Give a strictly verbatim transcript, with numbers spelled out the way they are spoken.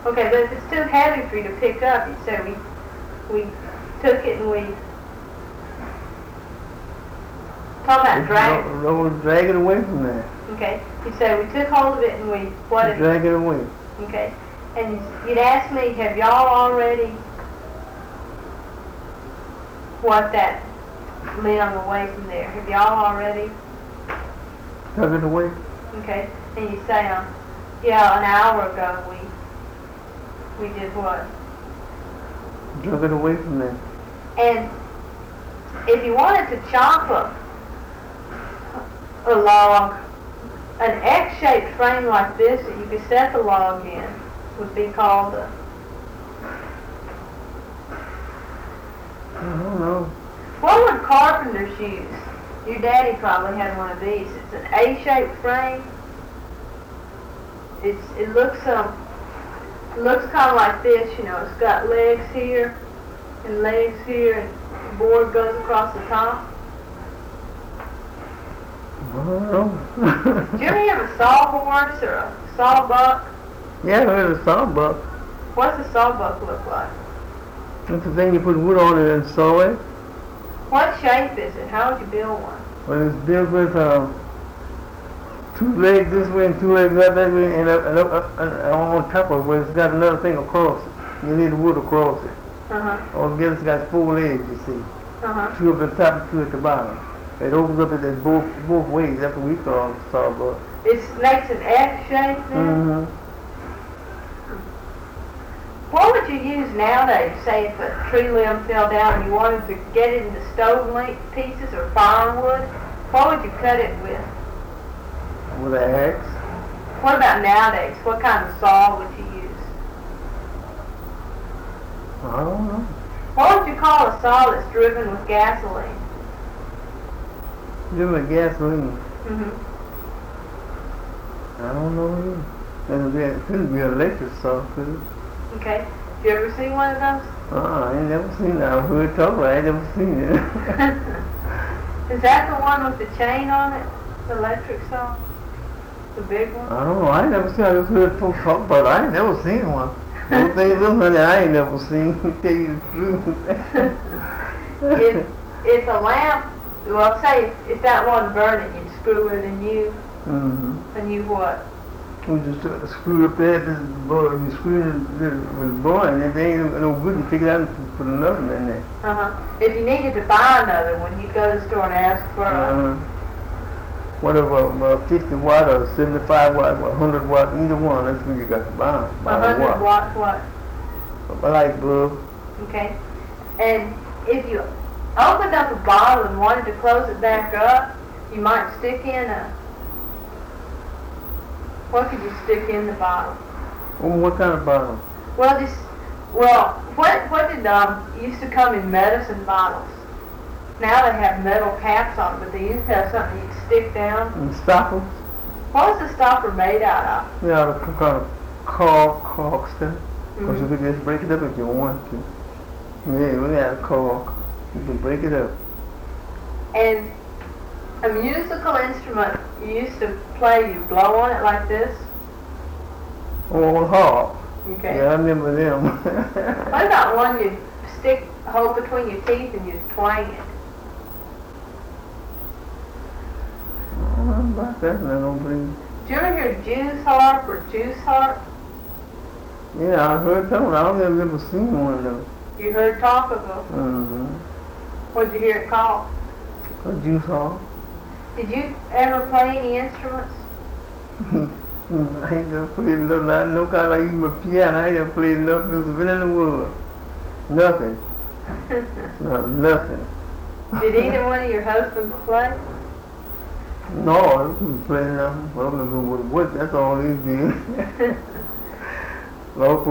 Okay, but if it's too heavy for you to pick up, you say we we took it and we talk about drag. No, no, drag it away from there. Okay, you say we took hold of it and we what? If, drag it away. Okay, and you'd ask me, have y'all already what that limb away from there? Have y'all already? Tug it away. Okay, and you say, um, yeah, an hour ago we we did what? Drug it away from there. And if you wanted to chop a, a log, an X-shaped frame like this that you could set the log in would be called a... I don't know. What would carpenters use? Your daddy probably had one of these. It's an A-shaped frame. It's it looks um it looks kind of like this, you know. It's got legs here and legs here, and the board goes across the top. I don't know. Did you ever have a sawhorse or a sawbuck? Yeah, I heard a sawbuck. What's a sawbuck look like? That's the thing you put wood on it and saw it. What shape is it? How would you build one? Well, it's built with um, two legs this way and two legs that way, and, uh, and, uh, and on top of it, it's got another thing across it. You need wood across it. Uh-huh. Altogether, it's got four legs, you see. Uh-huh. Two at the top and two at the bottom. It opens up at both both ways. That's what we call sawbuck. It makes an X shape then? Mm-hmm. What would you use nowadays? Say if a tree limb fell down and you wanted to get it into stove length pieces or firewood, what would you cut it with? With an axe. What about nowadays? What kind of saw would you use? I don't know. What would you call a saw that's driven with gasoline? Give me gasoline. Mm-hmm. I don't know either. That'd be, it couldn't be an electric saw, could it? Okay. Did you ever see one of those? Uh-uh, I ain't never seen that. I heard talk about it. I ain't never seen it. Is that the one with the chain on it? The electric saw? The big one? I don't know. I ain't never seen it. I just heard folks talk about it. I ain't never seen one. One thing is honey, I ain't never seen. To tell you the truth. if, if a lamp, well, say if, if that wasn't burning, you'd screw it and you, Mm-hmm. and you what? We just uh, screw up that, this boy, you screw it with boring, and it ain't no good, you take it out and put another one in there. Uh-huh. If you needed to buy another one, you'd go to the store and ask for a... Uh, whatever, uh, fifty watt or seventy-five watt, or one hundred watt, either one, that's when you got to buy them. one hundred watt what? A light bulb. Okay. And if you opened up a bottle and wanted to close it back up, you might stick in a... What could you stick in the bottle? Oh, what kind of bottle? Well, just... Well, what what did, um, used to come in medicine bottles? Now they have metal caps on it, but they used to have something you'd stick down. And stoppers? What was the stopper made out of? Yeah, the kind of cork, cork stuff. Because Mm-hmm. you could just break it up if you want to. Yeah, we got a cork. You can break it up. And a musical instrument you used to play, you blow on it like this. Oh, harp. Okay. Yeah, I remember them. What about one you'd stick, hold between your teeth and you'd twang it? I don't know about that, I don't believe. Did you ever hear Jew's harp or juice harp? Yeah, I heard that one. I don't think I've ever seen one of them. You heard talk of them. Mm-hmm. What did you hear it called? A juice harp. Did you ever play any instruments? I ain't never played nothing. I no kind like even a piano. I ain't never played nothing that's been in the world. Nothing. No, nothing. Did either one of your husbands play? No, I wasn't playing nothing. I don't know what, what, that's all he did. Local